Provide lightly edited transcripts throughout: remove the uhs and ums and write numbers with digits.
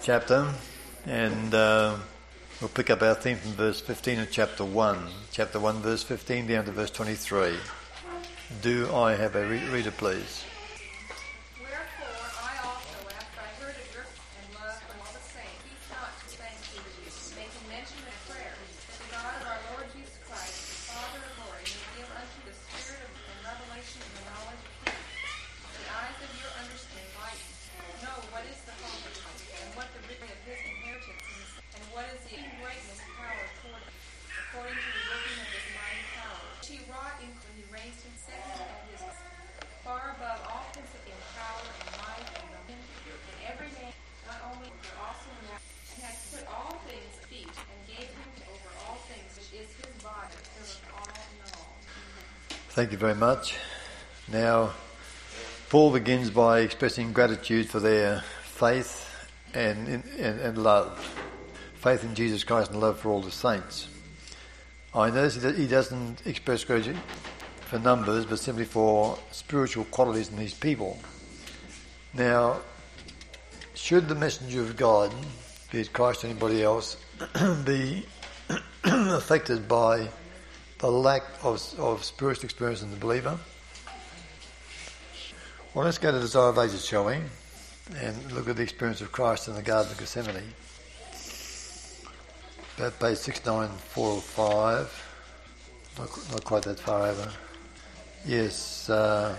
chapter, and we'll pick up our theme from verse 15 of chapter 1. Chapter 1, verse 15 down to verse 23. Do I have a reader, please? Thank you very much. Now, Paul begins by expressing gratitude for their faith and love. Faith in Jesus Christ and love for all the saints. I notice that he doesn't express gratitude for numbers, but simply for spiritual qualities in these people. Now, should the messenger of God, be it Christ or anybody else, be affected by the lack of spiritual experience in the believer? Well, let's go to Desire of Ages, shall we? And look at the experience of Christ in the Garden of Gethsemane. About page 69405. Not quite that far over. Yes. I'm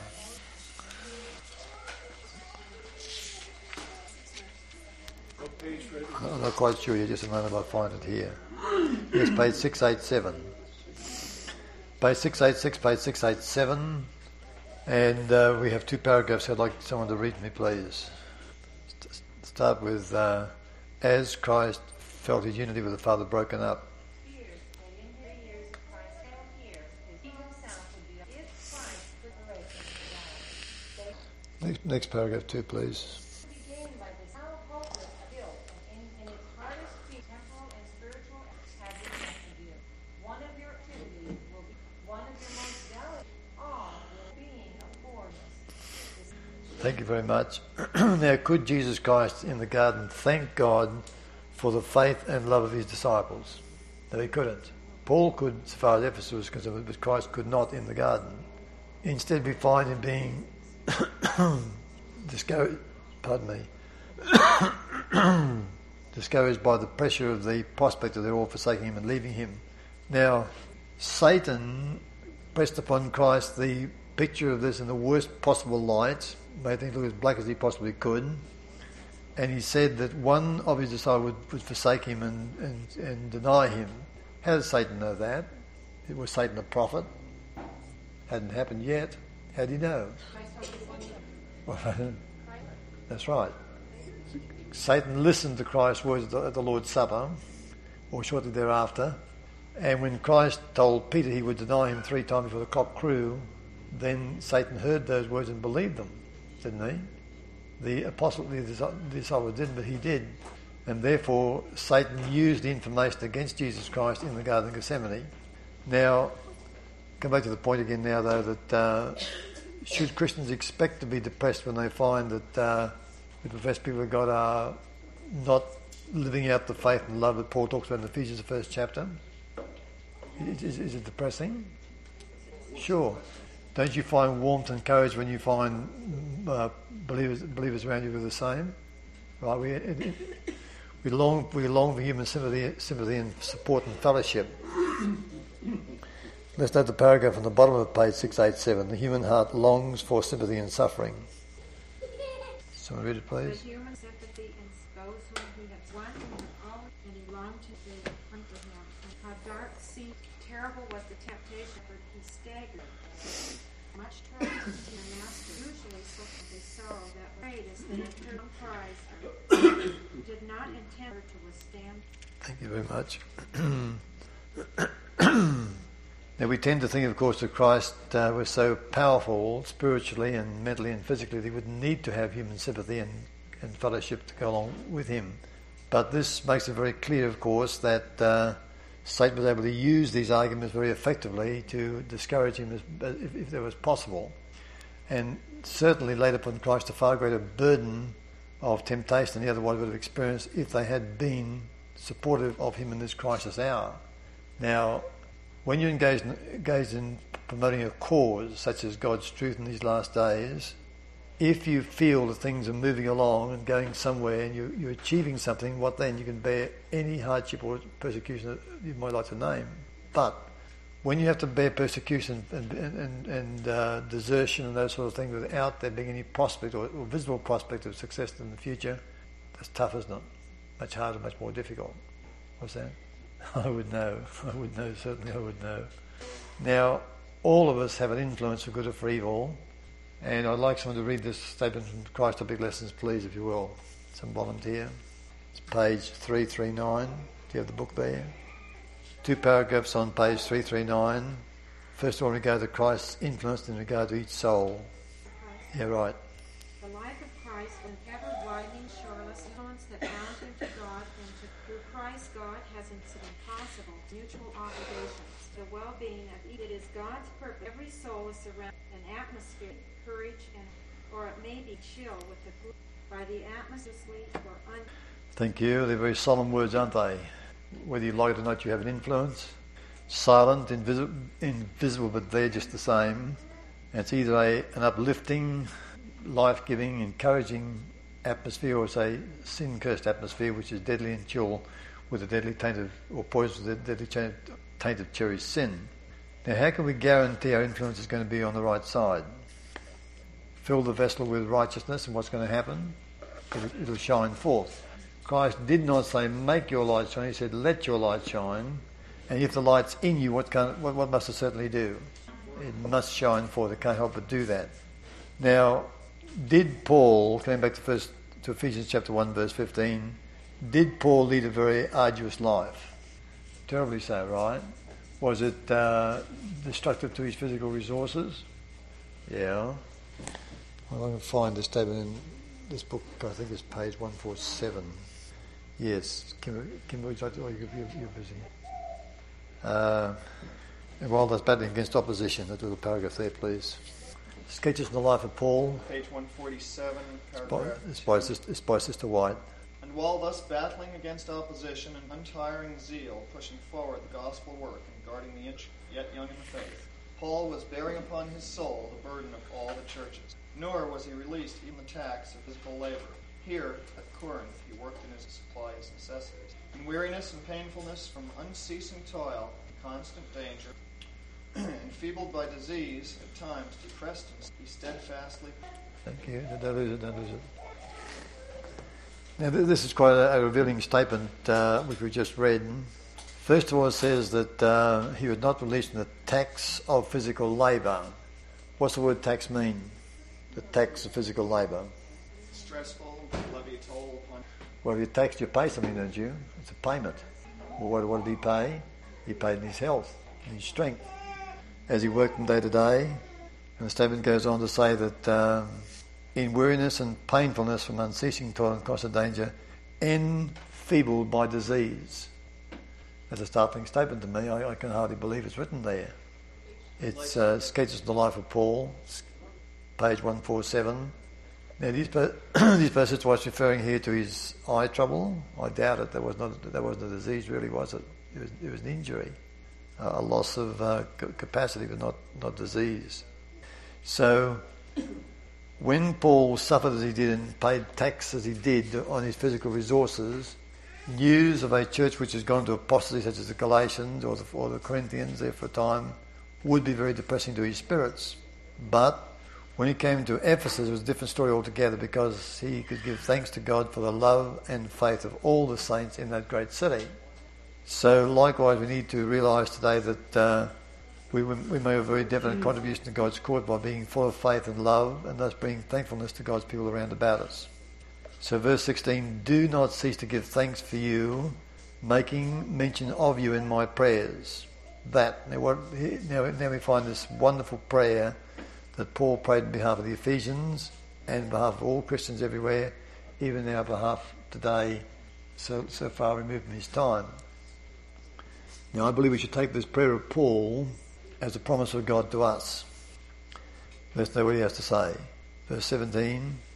not quite sure yet. Just a moment, I'll find it here. Yes, page 687. Page 686, page 687, and we have two paragraphs I'd like someone to read me, please. Start with, as Christ felt his unity with the Father broken up. Next paragraph too, please. Thank you very much. Now, could Jesus Christ in the garden thank God for the faith and love of his disciples? No, he couldn't. Paul could, as far as Ephesus was concerned, but Christ could not in the garden. Instead, we find him being discouraged by the pressure of the prospect of their all forsaking him and leaving him. Now, Satan pressed upon Christ the picture of this in the worst possible light, made things look as black as he possibly could, and he said that one of his disciples would forsake him and deny him. How did Satan know that? Was Satan a prophet? Hadn't happened yet. How did he know? That's right. Satan listened to Christ's words at the Lord's Supper, or shortly thereafter, and when Christ told Peter he would deny him 3 times before the cock crew, then Satan heard those words and believed them, didn't he? The disciple didn't, but he did. And therefore, Satan used the information against Jesus Christ in the Garden of Gethsemane. Now, come back to the point again now, though, that should Christians expect to be depressed when they find that the professed people of God are not living out the faith and love that Paul talks about in Ephesians, the 1st chapter? Is it depressing? Sure. Don't you find warmth and courage when you find believers around you who are the same? Right? We long for human sympathy and support and fellowship. Let's note the paragraph on the bottom of page 687. The human heart longs for sympathy and suffering. Someone read it, please. The human sympathy and those whom he has won and all, and he longed to be unto him. And how dark seemed, terrible was the temptation, for he staggered. Much trouble to the master, usually so his sorrow that was greatest, and her cries did not intend her to withstand. Thank you very much. Now we tend to think, of course, that Christ was so powerful spiritually and mentally and physically that he wouldn't need to have human sympathy and fellowship to go along with him. But this makes it very clear, of course, that Satan was able to use these arguments very effectively to discourage him if there was possible, and certainly laid upon Christ a far greater burden of temptation than he otherwise would have experienced if they had been supportive of him in this crisis hour. Now, when you're engaged in promoting a cause such as God's truth in these last days, if you feel that things are moving along and going somewhere and you're achieving something, what then? You can bear any hardship or persecution that you might like to name. But when you have to bear persecution and desertion and those sort of things without there being any prospect or visible prospect of success in the future, that's tough, isn't it? Much harder, much more difficult. What's that? I would know, certainly I would know. Now, all of us have an influence for good or for evil, and I'd like someone to read this statement from Christ Topic Lessons, please, if you will. Some volunteer. It's page 339. Do you have the book there? 2 paragraphs on page 339. First of all, in regard to Christ's influence in regard to each soul. Yeah, right. The life of Christ, an ever-widening, shoreless influence that bound him to God, and through Christ, God has instead impossible mutual obligations. The well-being of each, it is God's purpose. Every soul is surrounded an atmosphere, courage, or it may be chill with the by the atmosphere or Thank you. They're very solemn words, aren't they? Whether you like it or not, you have an influence. Silent, invisible, but they're just the same. And it's either an uplifting, life-giving, encouraging atmosphere, or say sin-cursed atmosphere, which is deadly and chill with a deadly taint of, or poisoned with a deadly taint of cherished sin. Now, how can we guarantee our influence is going to be on the right side? Fill the vessel with righteousness, and what's going to happen? It'll shine forth. Christ did not say, make your light shine. He said, let your light shine. And if the light's in you, what must it certainly do? It must shine forth. It can't help but do that. Now, did Paul, coming back to Ephesians chapter 1, verse 15, did Paul lead a very arduous life? Terribly so, right? Was it destructive to his physical resources? Yeah. I'm going to find this statement in this book. I think it's page 147. Yes, Kimberly, you're busy. And while that's battling against opposition, that little paragraph there, please. Sketches in the life of Paul. Page 147, paragraph. It's by Sister White. And while thus battling against opposition and untiring zeal, pushing forward the gospel work and guarding the yet young in the faith, Paul was bearing upon his soul the burden of all the churches. Nor was he released even the tax of physical labor. Here, at Corinth, he worked in his supply his necessities. In weariness and painfulness from unceasing toil and constant danger, enfeebled by disease, at times depressed, he steadfastly... Thank you. Don't lose it. Now, this is quite a revealing statement, which we just read. First of all, it says that he was not released from the tax of physical labour. What's the word tax mean? The tax of physical labour. Stressful, levy a toll upon... Well, if you're taxed, you pay something, don't you? It's a payment. Well, what did he pay? He paid in his health, in his strength, as he worked from day to day. And the statement goes on to say that in weariness and painfulness from unceasing toil and constant danger, enfeebled by disease. That's a startling statement to me. I can hardly believe it's written there. It's Sketches of the Life of Paul, page 147. Now, these verses was referring here to his eye trouble. I doubt it. That wasn't a disease, really, was it? It was an injury, a loss of capacity, but not disease. So, when Paul suffered as he did and paid tax as he did on his physical resources, news of a church which has gone to apostasy, such as the Galatians or the Corinthians, there for a time, would be very depressing to his spirits. But when he came to Ephesus, it was a different story altogether, because he could give thanks to God for the love and faith of all the saints in that great city. So likewise, we need to realise today that we make a very definite contribution to God's cause by being full of faith and love, and thus bringing thankfulness to God's people around about us. So verse 16, do not cease to give thanks for you, making mention of you in my prayers. Now we find this wonderful prayer that Paul prayed on behalf of the Ephesians and on behalf of all Christians everywhere, even on our behalf today, so far removed from his time. Now, I believe we should take this prayer of Paul as a promise of God to us. Let's know what he has to say. Verse 17,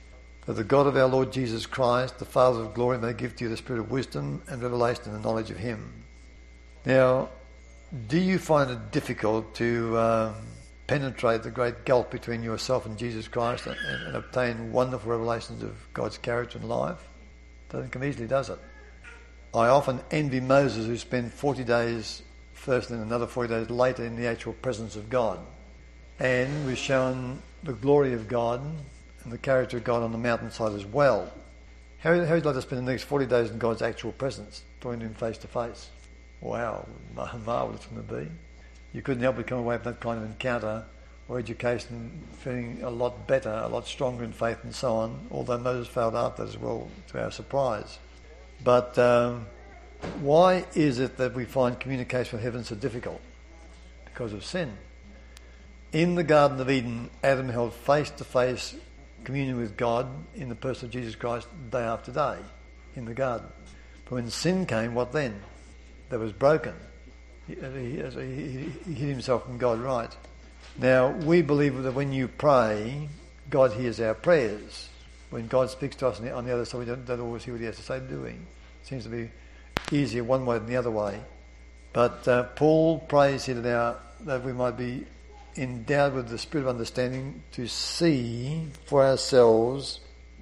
that the God of our Lord Jesus Christ, the Father of glory, may give to you the spirit of wisdom and revelation and the knowledge of him. Now, do you find it difficult to penetrate the great gulf between yourself and Jesus Christ and obtain wonderful revelations of God's character and life? Doesn't come easily, does it? I often envy Moses, who spent 40 days first and then another 40 days later in the actual presence of God, and was shown the glory of God and the character of God on the mountainside as well. How would you like to spend the next 40 days in God's actual presence, talking to him face to face? Wow, marvellous it's going to be. You couldn't help but come away from that kind of encounter or education feeling a lot better, a lot stronger in faith and so on, although Moses failed after that as well, to our surprise. But why is it that we find communication with heaven so difficult? Because of sin. In the Garden of Eden, Adam held face-to-face communion with God in the person of Jesus Christ day after day in the garden. But when sin came, what then? That was broken. He hid himself from God, right? Now, we believe that when you pray, God hears our prayers. When God speaks to us on the other side, we don't always hear what he has to say, do we? It seems to be easier one way than the other way. But Paul prays here that we might be endowed with the spirit of understanding to see for ourselves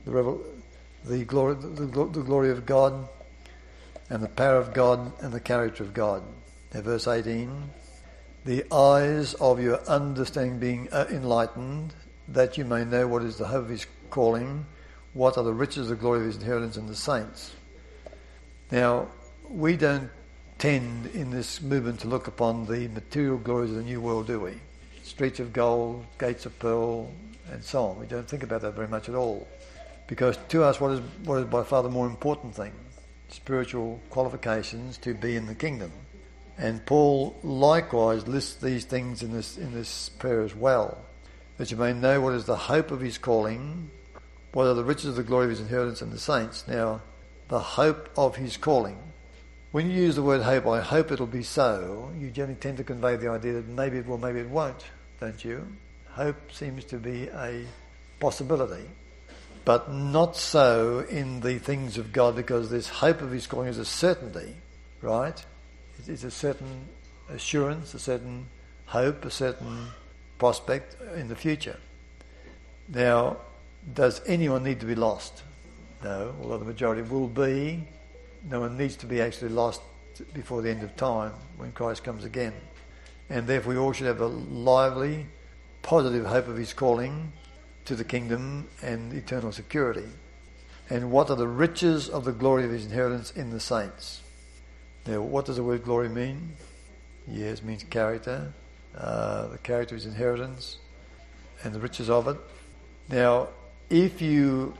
the glory of God and the power of God and the character of God. Now, verse 18, the eyes of your understanding being enlightened, that you may know what is the hope of his calling, what are the riches of the glory of his inheritance in the saints. Now, we don't tend in this movement to look upon the material glories of the new world, do we? Streets of gold, gates of pearl, and so on. We don't think about that very much at all. Because to us, what is by far the more important thing? Spiritual qualifications to be in the kingdom. And Paul likewise lists these things in this prayer as well, that you may know what is the hope of his calling, what are the riches of the glory of his inheritance in the saints. Now, the hope of his calling. When you use the word hope, I hope it'll be so, you generally tend to convey the idea that maybe it will, maybe it won't, don't you? Hope seems to be a possibility, but not so in the things of God, because this hope of his calling is a certainty, right? It's a certain assurance, a certain hope, a certain prospect in the future. Now, does anyone need to be lost? No, although the majority will be. No one needs to be actually lost before the end of time when Christ comes again. And therefore we all should have a lively, positive hope of his calling to the kingdom and eternal security. And what are the riches of the glory of his inheritance in the saints? Now, what does the word glory mean? Yes, it means character, the character of his inheritance and the riches of it. Now, if you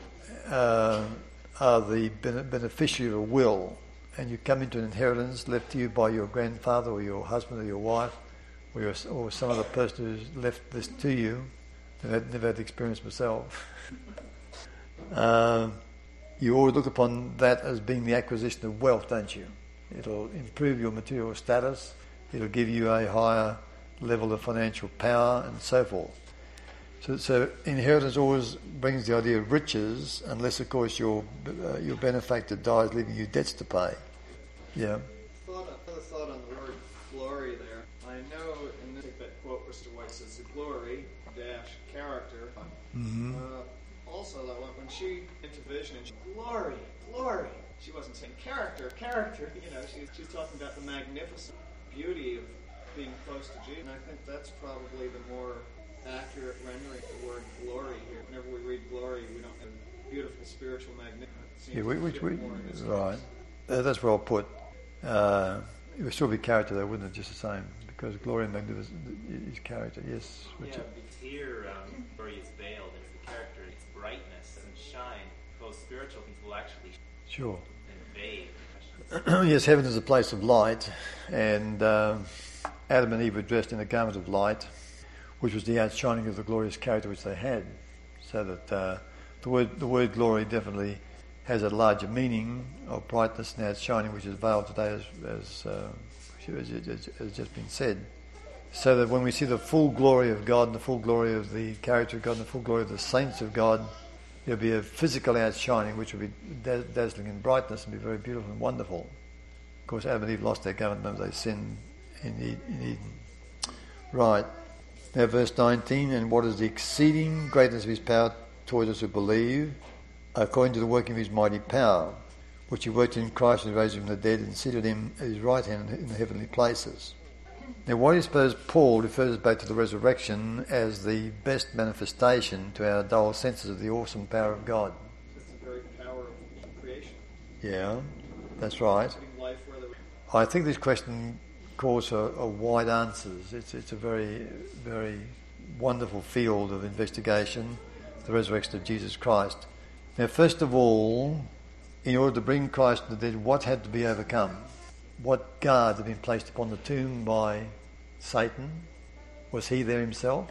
are the beneficiary of a will and you come into an inheritance left to you by your grandfather or your husband or your wife or some other person who's left this to you, I've never had the experience myself, you always look upon that as being the acquisition of wealth, don't you? It'll improve your material status, it'll give you a higher level of financial power and so forth. So inheritance always brings the idea of riches, unless of course your benefactor dies leaving you debts to pay. Yeah. Another thought on the word glory there. I know in this that quote Mr. White says the glory dash character. Mm-hmm. Also, when she into vision and she, glory. She wasn't saying character. You know, she's talking about the magnificent beauty of being close to Jesus. And I think that's probably the more accurate rendering of the word glory here. Whenever we read glory, we don't have beautiful spiritual magnificence. Right. That's well put. It would still be character though, wouldn't it? Just the same, because glory and magnificence is character. Yes, Richard. Yeah, here glory is veiled. It's the character, its brightness and shine. Both spiritual things will actually sure. And vague. Yes, heaven is a place of light, and Adam and Eve were dressed in a garment of light, which was the outshining of the glorious character which they had. So that the word glory definitely has a larger meaning of brightness and outshining, which is veiled today, as just been said. So that when we see the full glory of God and the full glory of the character of God and the full glory of the saints of God, There'll be a physical outshining which will be dazzling in brightness and be very beautiful and wonderful. Of course, Adam and Eve lost their garment when they sinned in Eden. Right. Now verse 19, and what is the exceeding greatness of his power towards us who believe, according to the working of his mighty power, which he worked in Christ and raised him from the dead and seated him at his right hand in the heavenly places. Now why do you suppose Paul refers back to the resurrection as the best manifestation to our dull senses of the awesome power of God? It's the very power of creation. Yeah, that's right. Putting life where there I think this question calls for wide answers. It's a very, very wonderful field of investigation, the resurrection of Jesus Christ. Now, first of all, in order to bring Christ from the dead, what had to be overcome? What guard had been placed upon the tomb by Satan? Was he there himself?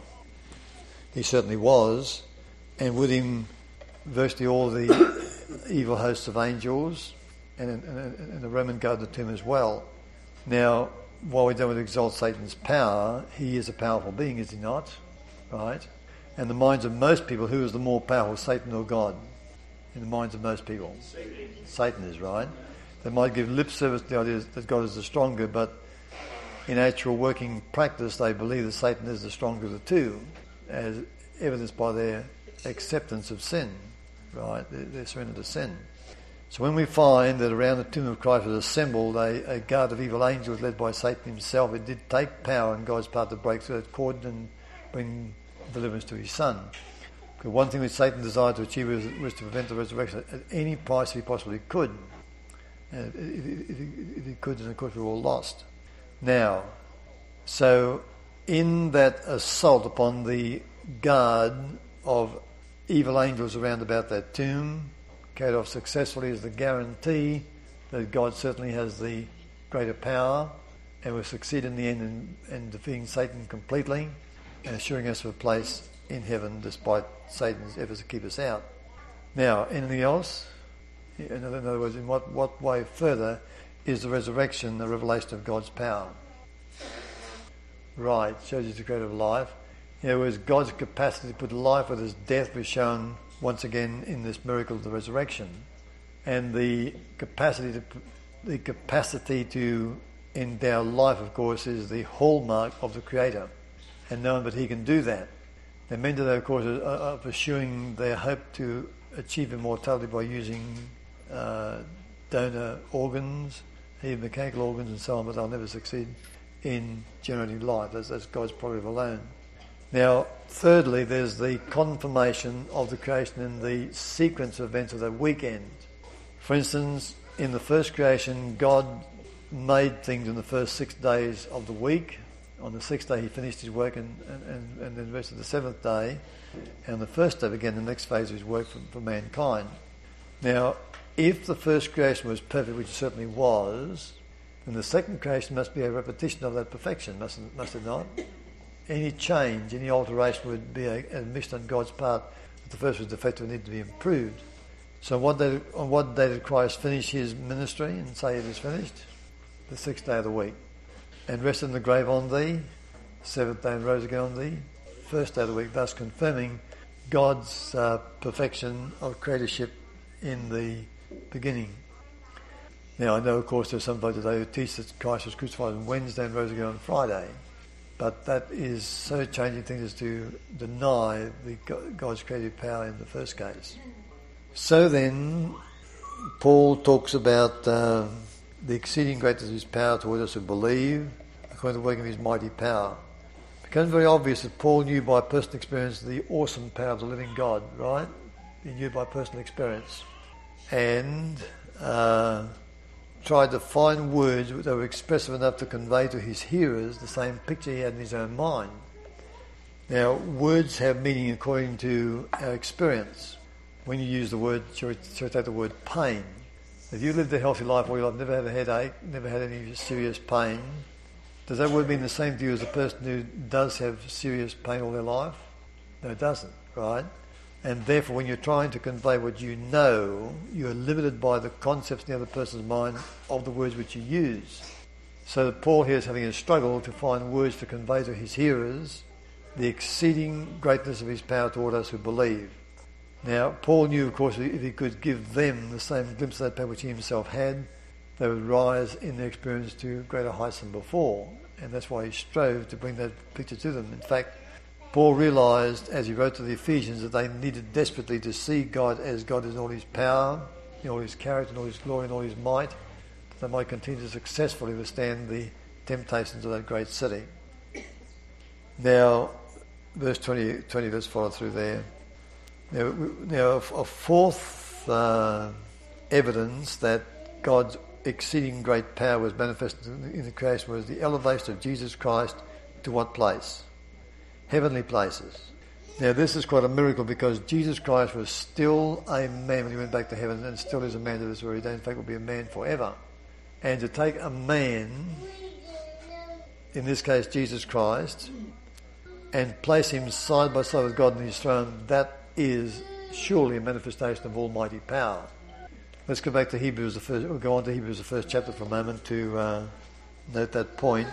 He certainly was. And with him, virtually all the evil hosts of angels and the Roman guard of the tomb as well. Now, while we don't exalt Satan's power, he is a powerful being, is he not? Right? And the minds of most people, who is the more powerful, Satan or God? In the minds of most people, Satan is, right? They might give lip service to the idea that God is the stronger, but in actual working practice, they believe that Satan is the stronger of the two, as evidenced by their acceptance of sin, right? Their surrender to sin. So when we find that around the tomb of Christ was assembled a guard of evil angels led by Satan himself, it did take power on God's part to break through that cord and bring deliverance to his Son. Because one thing which Satan desired to achieve was to prevent the resurrection at any price he possibly could. And if he could, then of course we were all lost. Now, so in that assault upon the guard of evil angels around about that tomb, carried off successfully is the guarantee that God certainly has the greater power and will succeed in the end in defeating Satan completely and assuring us of a place in heaven despite Satan's efforts to keep us out. Now, anything else? In other words, in what way further is the resurrection a revelation of God's power? Right, shows you the creator of life. In other words, God's capacity to put life with his death was shown once again in this miracle of the resurrection, and the capacity to endow life, of course, is the hallmark of the Creator, and knowing that He can do that. And men today, of course, are pursuing their hope to achieve immortality by using donor organs, even mechanical organs, and so on, but they'll never succeed in generating life. That's God's prerogative alone. Now, thirdly, there's the confirmation of the creation in the sequence of events of that weekend. For instance, in the first creation, God made things in the first 6 days of the week. On the sixth day, he finished his work and then the rest of the seventh day. And on the first day began the next phase of his work for mankind. Now, if the first creation was perfect, which it certainly was, then the second creation must be a repetition of that perfection, must it not? Any change, any alteration would be an admission on God's part that the first was defective and needed to be improved. So on what day did Christ finish his ministry and say it is finished? The sixth day of the week. And rested in the grave on the seventh day and rose again on the first day of the week, thus confirming God's perfection of creatorship in the beginning. Now, I know, of course, there's some folks today who teach that Christ was crucified on Wednesday and rose again on Friday. But that is so changing things as to deny God's creative power in the first case. So then, Paul talks about the exceeding greatness of his power towards us who believe, according to the working of his mighty power. It becomes very obvious that Paul knew by personal experience the awesome power of the living God, right? He knew by personal experience. And tried to find words that were expressive enough to convey to his hearers the same picture he had in his own mind. Now, words have meaning according to our experience. When you use the word, shall we take the word pain? If you lived a healthy life all your life, never had a headache, never had any serious pain, does that word mean the same to you as a person who does have serious pain all their life? No, it doesn't, right? And therefore, when you're trying to convey what you know, you're limited by the concepts in the other person's mind of the words which you use. So that Paul here is having a struggle to find words to convey to his hearers the exceeding greatness of his power toward us who believe. Now, Paul knew, of course, if he could give them the same glimpse of that power which he himself had, they would rise in their experience to greater heights than before. And that's why he strove to bring that picture to them. In fact, Paul realised, as he wrote to the Ephesians, that they needed desperately to see God as God in all his power, in all his character, in all his glory, in all his might, that they might continue to successfully withstand the temptations of that great city. Now, verse 20 let's follow through there. Now a fourth evidence that God's exceeding great power was manifested in the creation was the elevation of Jesus Christ to what place? Heavenly places. Now this is quite a miracle because Jesus Christ was still a man when he went back to heaven and still is a man to this very day. In fact, will be a man forever. And to take a man, in this case Jesus Christ, and place him side by side with God in his throne, that is surely a manifestation of almighty power. Let's go back to Hebrews, we'll go on to Hebrews, the first chapter for a moment to note that point.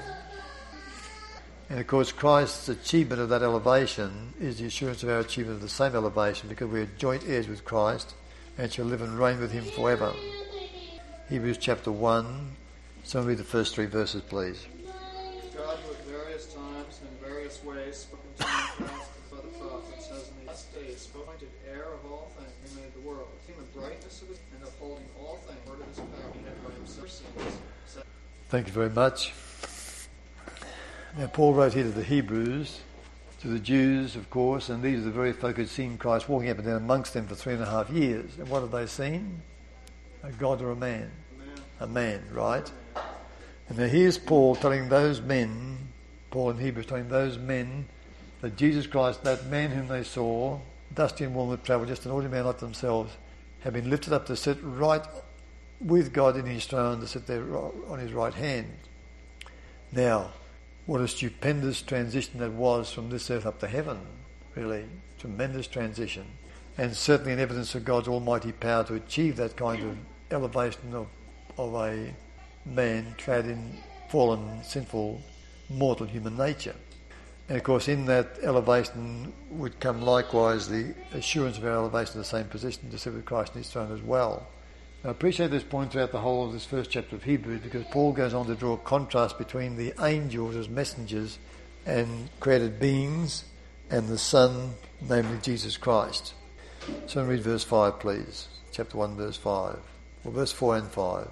And of course Christ's achievement of that elevation is the assurance of our achievement of the same elevation because we are joint heirs with Christ and shall live and reign with him forever. Hebrews chapter 1, someone read the first 3 verses please. God who at various times and in various ways spoken to the past by the prophets has in these days appointed heir of all things, who made the world, in the brightness of his and upholding all things, word of his power, he had by himself sins. Thank you very much. Now Paul wrote here to the Hebrews, to the Jews of course, and these are the very folk who had seen Christ walking up and down amongst them for 3.5 years. And what have they seen? A God or a man? A man, right? And now here's Paul telling those men, Paul in Hebrews telling those men that Jesus Christ, that man whom they saw, dusty and worn with travel, just an ordinary man like themselves, had been lifted up to sit right with God in his throne, to sit there on his right hand. Now, what a stupendous transition that was from this earth up to heaven, really. Tremendous transition. And certainly an evidence of God's almighty power to achieve that kind of elevation of a man clad in fallen, sinful, mortal human nature. And of course in that elevation would come likewise the assurance of our elevation to the same position to sit with Christ in his throne as well. Now, I appreciate this point throughout the whole of this first chapter of Hebrews because Paul goes on to draw a contrast between the angels as messengers and created beings and the Son, namely Jesus Christ. So read verse 5 please. Chapter 1 verse 5. Well, verse 4 and 5.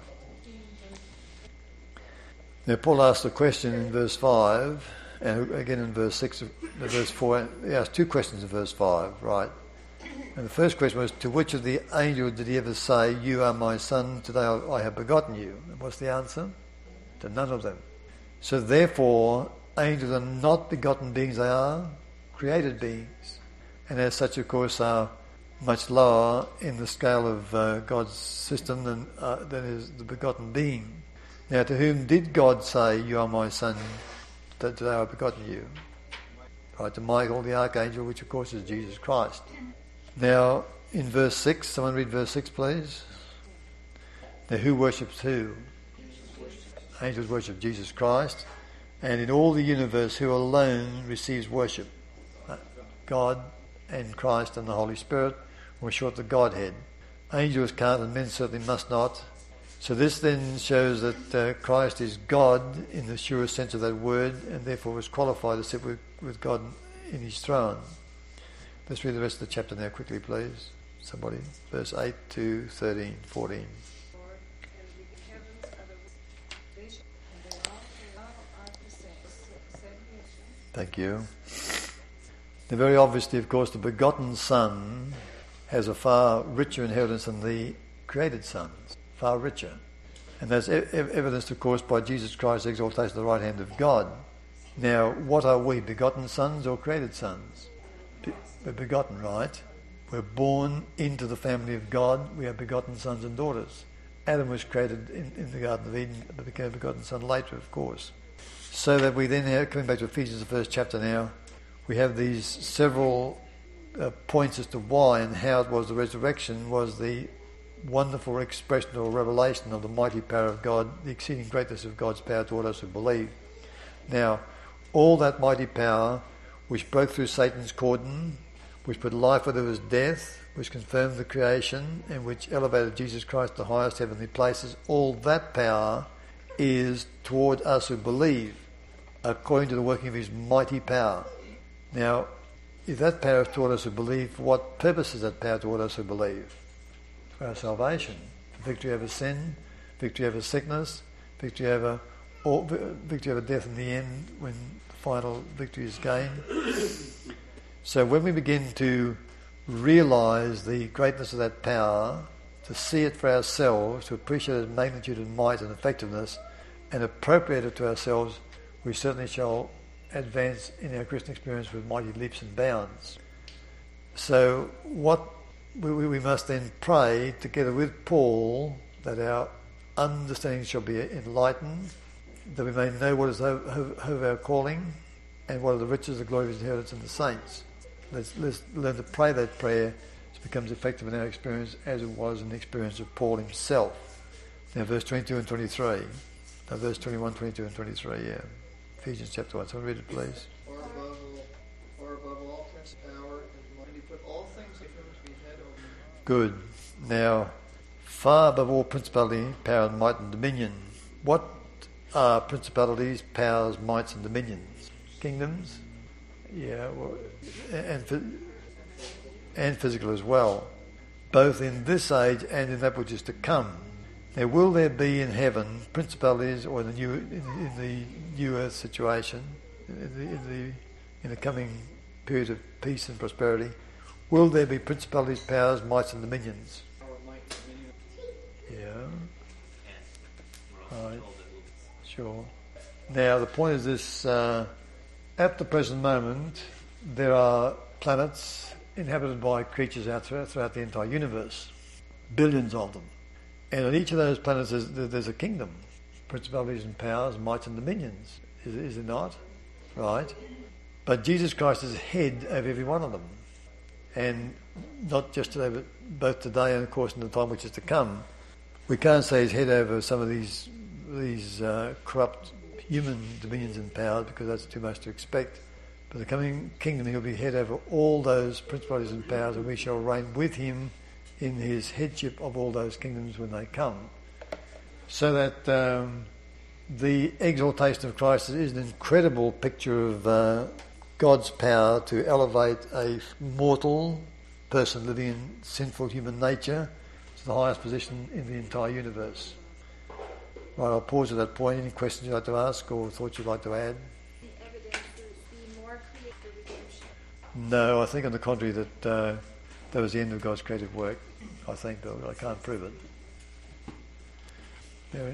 Now Paul asked a question in verse 5 and again in verse 6, verse 4. He asked 2 questions in verse 5, right? And the first question was, to which of the angels did he ever say, you are my son, today I have begotten you? And what's the answer? To none of them. So therefore, angels are not begotten beings, they are created beings. And as such, of course, are much lower in the scale of God's system than is the begotten being. Now, to whom did God say, you are my son, today I have begotten you? Right, to Michael, the archangel, which of course is Jesus Christ. Now, in verse 6, someone read verse 6 please. Now, who worships who? Angels worship Jesus Christ. And in all the universe, who alone receives worship? God and Christ and the Holy Spirit, or short the Godhead. Angels can't and men certainly must not. So this then shows that Christ is God in the surest sense of that word and therefore was qualified to sit with God in his throne. Let's read the rest of the chapter now quickly, please. Somebody. Verse 8 to 13, 14. Thank you. Now, very obviously, of course, the begotten Son has a far richer inheritance than the created sons. Far richer. And that's evidenced, of course, by Jesus Christ's exaltation at the right hand of God. Now, what are we, begotten sons or created sons? We're begotten, right? We're born into the family of God. We are begotten sons and daughters. Adam was created in the Garden of Eden, but became a begotten son later, of course. So that we then have, coming back to Ephesians, the first chapter now, we have these several points as to why and how it was the resurrection was the wonderful expression or revelation of the mighty power of God, the exceeding greatness of God's power to all us who believe. Now, all that mighty power which broke through Satan's cordon, which put life where there was death, which confirmed the creation and which elevated Jesus Christ to the highest heavenly places, all that power is toward us who believe, according to the working of his mighty power. Now, if that power is toward us who believe, for what purpose is that power toward us who believe? For our salvation, victory over sin, victory over sickness, victory over death in the end, when the final victory is gained. So when we begin to realise the greatness of that power, to see it for ourselves, to appreciate its magnitude and might and effectiveness, and appropriate it to ourselves, we certainly shall advance in our Christian experience with mighty leaps and bounds. So what we must then pray together with Paul that our understanding shall be enlightened, that we may know what is of our calling and what are the riches of the glory of his inheritance in the saints. Let's learn to pray that prayer so it becomes effective in our experience as it was in the experience of Paul himself. Now verse 22 and 23. No, verse 21, 22 and 23, yeah. Ephesians chapter 1. Someone read it, please. Far above all power and might, he put all things in him to be head over. Good. Now, far above all principality, power and might and dominion. What are principalities, powers, mights and dominions? Kingdoms? Yeah, well, and physical as well, both in this age and in that which is to come. Now, will there be in heaven principalities, or in the new earth situation, in the coming period of peace and prosperity? Will there be principalities, powers, mights, and dominions? Yeah. Right. Sure. Now, the point is this: at the present moment, there are planets inhabited by creatures throughout the entire universe, billions of them. And on each of those planets there's a kingdom, principalities and powers, mights and dominions. Is it not? Right. But Jesus Christ is head of every one of them. And not just over both today and of course in the time which is to come. We can't say he's head over some of these corrupt human dominions and powers because that's too much to expect. But the coming kingdom, he'll be head over all those principalities and powers, and we shall reign with him in his headship of all those kingdoms when they come. So that the exaltation of Christ is an incredible picture of God's power to elevate a mortal person living in sinful human nature to the highest position in the entire universe. Right, I'll pause at that point. Any questions you'd like to ask or thoughts you'd like to add? The evidence would be more creative redemption. No, I think on the contrary that was the end of God's creative work. I think, but I can't prove it. Mary?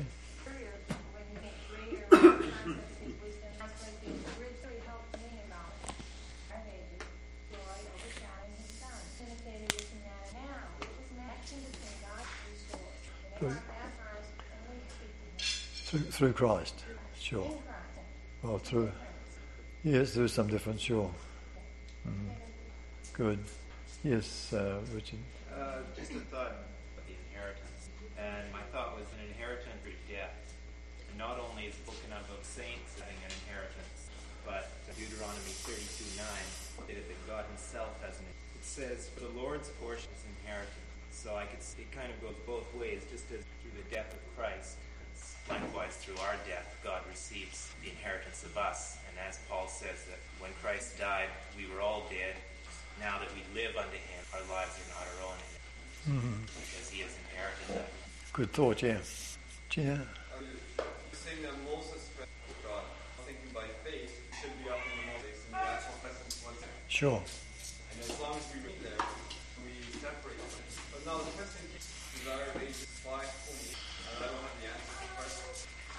Through Christ, sure. Well, through. Yes, there is some difference, sure. Mm. Good. Yes, Richard. Just a thought about the inheritance. And my thought was an inheritance through death. Not only is spoken of saints having an inheritance, but Deuteronomy 32:9 stated that God himself has an inheritance. It says, for the Lord's portion is inheritance. So it kind of goes both ways, just as through the death of Christ, likewise through our death, God receives the inheritance of us. And as Paul says that when Christ died, we were all dead. Now that we live unto him, our lives are not our own anymore, because he has inherited them. Good thought, yeah. Gina? Saying that Moses went with God, thinking by faith, should be up in the Moses in the actual presence once. Sure. And as long as we read there, we separate them. But now the question is our age is 5 only, and I don't have the answer to the question.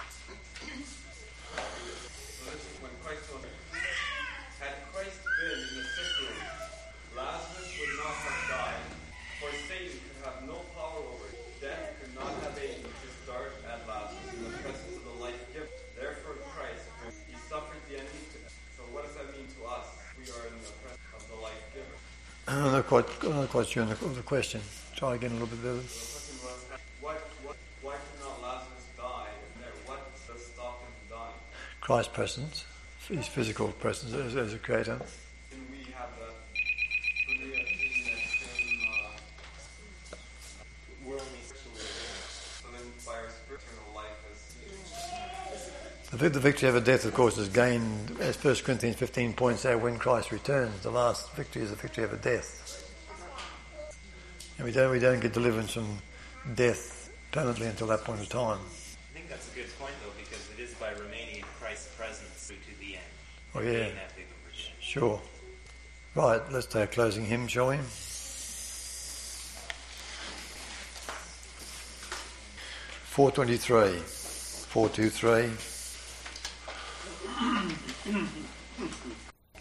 So this is when Christ told me, had Christ been in the sick room, Lazarus would not have died, for Satan could have no power over it. Death could not have aided his dart at Lazarus in the presence of the life-giver. Therefore Christ, he suffered the enemy to death. So what does that mean to us? We are in the presence of the life-giver. I'm not quite sure on the question. Try again a little bit better. So the question was, why could not Lazarus die? What does stop him from dying? Christ's presence, his physical presence as a creator. And we have that, for me, I've seen that same The victory over death, of course, is gained, as 1 Corinthians 15 points out, when Christ returns. The last victory is the victory over death. And we don't get deliverance from death permanently until that point of time. I think that's a good point, though, because it is by remaining in Christ's presence through to the end. Oh, yeah. Gain that victory. Sure. Right, let's take a closing hymn, shall we? 423. 423.